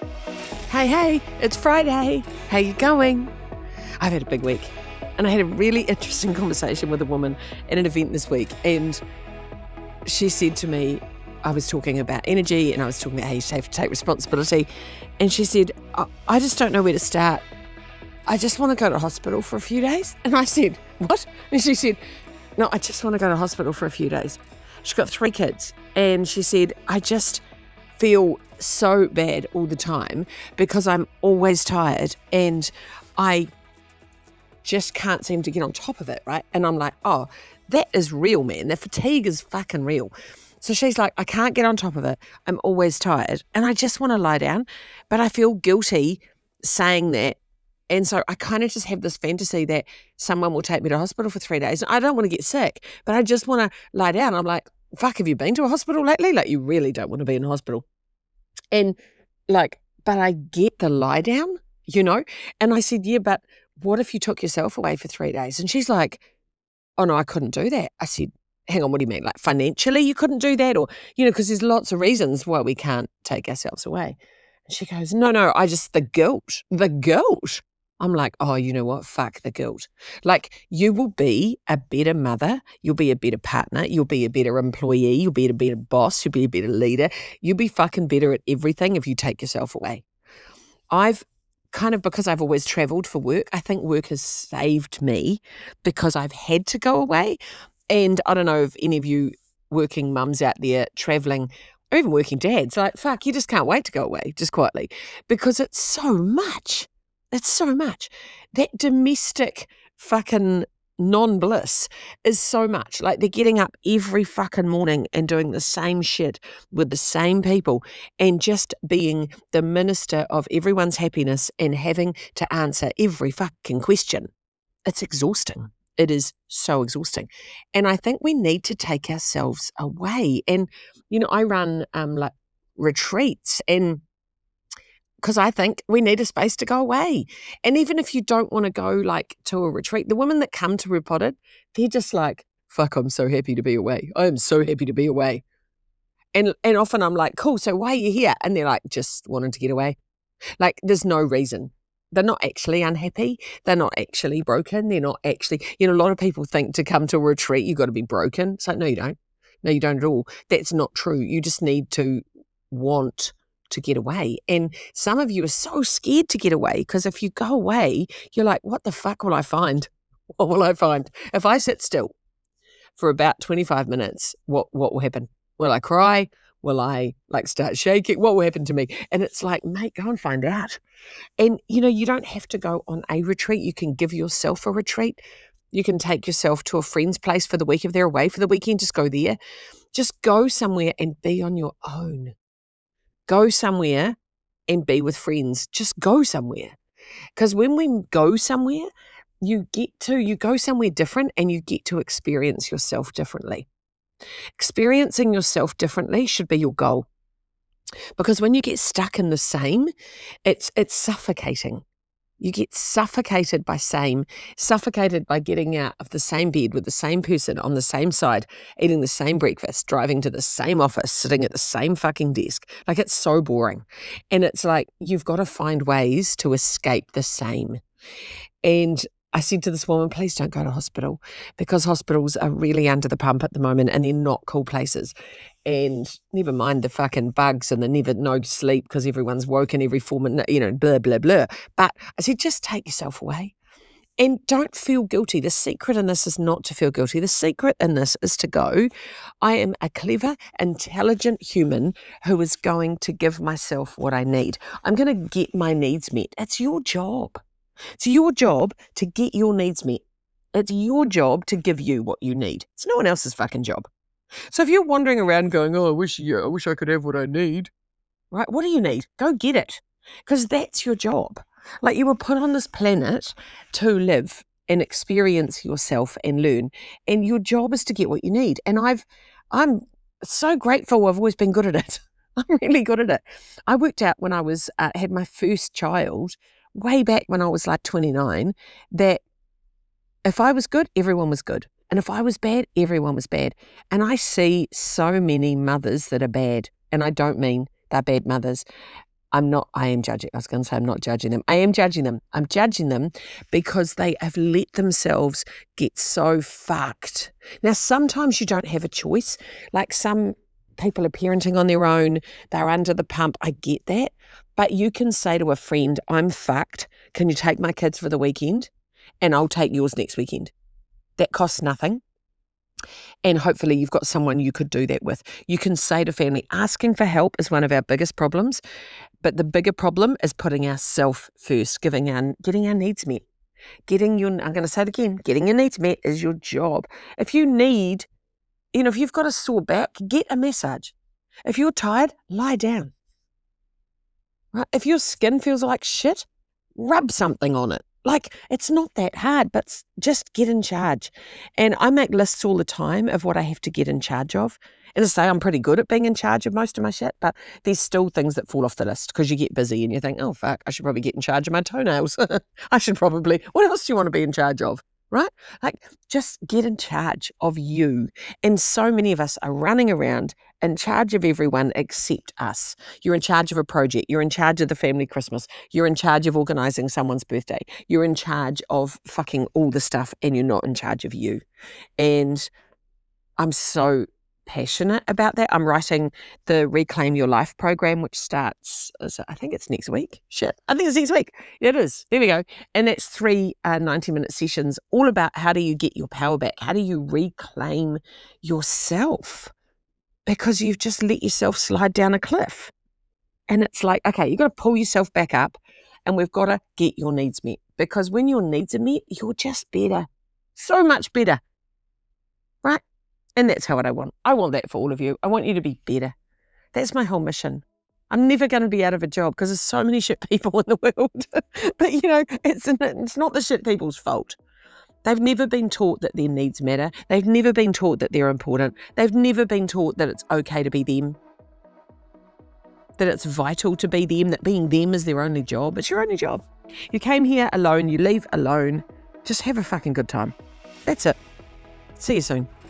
Hey, it's Friday. How you going? I've had a big week, and I had a really interesting conversation with a woman at an event this week, and she said to me, I was talking about energy, and I was talking about how you have to take responsibility, and she said, I just don't know where to start. I just want to go to hospital for a few days. And I said, what? And she said, no, I just want to go to hospital for a few days. She's got 3 kids, and she said, I just feel so bad all the time because I'm always tired and I just can't seem to get on top of it, right? And I'm like, oh, that is real, man. The fatigue is fucking real. So she's like, I can't get on top of it. I'm always tired and I just want to lie down, but I feel guilty saying that. And so I kind of just have this fantasy that someone will take me to hospital for 3 days. I don't want to get sick, but I just want to lie down. I'm like, fuck, have you been to a hospital lately? Like, you really don't want to be in a hospital. And like, but I get the lie down, you know? And I said, yeah, but what if you took yourself away for 3 days? And she's like, oh no, I couldn't do that. I said, hang on, what do you mean? Like financially you couldn't do that? Or, you know, because there's lots of reasons why we can't take ourselves away. And she goes, no, the guilt. I'm like, oh, you know what? Fuck the guilt. Like, you will be a better mother. You'll be a better partner. You'll be a better employee. You'll be a better boss. You'll be a better leader. You'll be fucking better at everything if you take yourself away. I've kind of, because I've always traveled for work, I think work has saved me because I've had to go away. And I don't know if any of you working mums out there traveling, or even working dads, like, fuck, you just can't wait to go away, just quietly, because it's so much. It's so much. That domestic fucking non-bliss is so much. Like, they're getting up every fucking morning and doing the same shit with the same people and just being the minister of everyone's happiness and having to answer every fucking question. It's exhausting. It is so exhausting. And I think we need to take ourselves away. And, you know, I run like retreats, and because I think we need a space to go away. And even if you don't want to go like to a retreat, the women that come to Repotted, they're just like, fuck, I'm so happy to be away. I am so happy to be away. And often I'm like, cool, so why are you here? And they're like, just wanting to get away. Like, there's no reason. They're not actually unhappy. They're not actually broken. They're not actually, you know, a lot of people think to come to a retreat, you've got to be broken. It's like, no, you don't. No, you don't at all. That's not true. You just need to want to get away. And some of you are so scared to get away because if you go away, you're like, what the fuck will I find? What will I find? If I sit still for about 25 minutes, what will happen? Will I cry? Will I like start shaking? What will happen to me? And it's like, mate, go and find out. And, you know, you don't have to go on a retreat. You can give yourself a retreat. You can take yourself to a friend's place for the week. If they're away for the weekend, just go there. Just go somewhere and be on your own. Go somewhere and be with friends. Just go somewhere. Because when we go somewhere, you go somewhere different and you get to experience yourself differently. Experiencing yourself differently should be your goal. Because when you get stuck in the same, it's suffocating. You get suffocated by getting out of the same bed with the same person on the same side, eating the same breakfast, driving to the same office, sitting at the same fucking desk. Like, it's so boring. And it's like, you've got to find ways to escape the same. And I said to this woman, please don't go to hospital, because hospitals are really under the pump at the moment and they're not cool places. And never mind the fucking bugs and the no sleep because everyone's woken every 4 minutes, you know, blah, blah, blah. But I said, just take yourself away and don't feel guilty. The secret in this is not to feel guilty. The secret in this is to go, I am a clever, intelligent human who is going to give myself what I need. I'm going to get my needs met. It's your job. It's your job to get your needs met. It's your job to give you what you need. It's no one else's fucking job. So if you're wandering around going, oh, I wish I could have what I need, right? What do you need? Go get it, because that's your job. Like, you were put on this planet to live and experience yourself and learn, and your job is to get what you need. And I'm so grateful I've always been good at it. I'm really good at it. I worked out when I was had my first child, way back when I was like 29, that if I was good, everyone was good. And if I was bad, everyone was bad. And I see so many mothers that are bad. And I don't mean they're bad mothers. I am judging. I was going to say I'm not judging them. I am judging them. I'm judging them because they have let themselves get so fucked. Now, sometimes you don't have a choice. Like some people are parenting on their own. They're under the pump. I get that. But you can say to a friend, I'm fucked. Can you take my kids for the weekend? And I'll take yours next weekend. That costs nothing. And hopefully you've got someone you could do that with. You can say to family, asking for help is one of our biggest problems. But the bigger problem is putting ourselves first, getting our needs met. I'm going to say it again, getting your needs met is your job. If you need, if you've got a sore back, get a massage. If you're tired, lie down. Right? If your skin feels like shit, rub something on it. Like, it's not that hard, but just get in charge. And I make lists all the time of what I have to get in charge of. And I say I'm pretty good at being in charge of most of my shit, but there's still things that fall off the list because you get busy and you think, oh, fuck, I should probably get in charge of my toenails. what else do you want to be in charge of? Right? Like, just get in charge of you. And so many of us are running around in charge of everyone except us. You're in charge of a project. You're in charge of the family Christmas. You're in charge of organising someone's birthday. You're in charge of fucking all the stuff and you're not in charge of you. And I'm so passionate about that. I'm writing the Reclaim Your Life program, which starts, I think it's next week. Shit, I think it's next week. Yeah, it is. There we go. And that's 3 90-minute sessions all about how do you get your power back? How do you reclaim yourself? Because you've just let yourself slide down a cliff. And it's like, okay, you've got to pull yourself back up and we've got to get your needs met. Because when your needs are met, you're just better. So much better. Right? And that's what I want. I want that for all of you. I want you to be better. That's my whole mission. I'm never going to be out of a job because there's so many shit people in the world. But, it's not the shit people's fault. They've never been taught that their needs matter. They've never been taught that they're important. They've never been taught that it's okay to be them. That it's vital to be them, that being them is their only job. It's your only job. You came here alone, you leave alone. Just have a fucking good time. That's it. See you soon.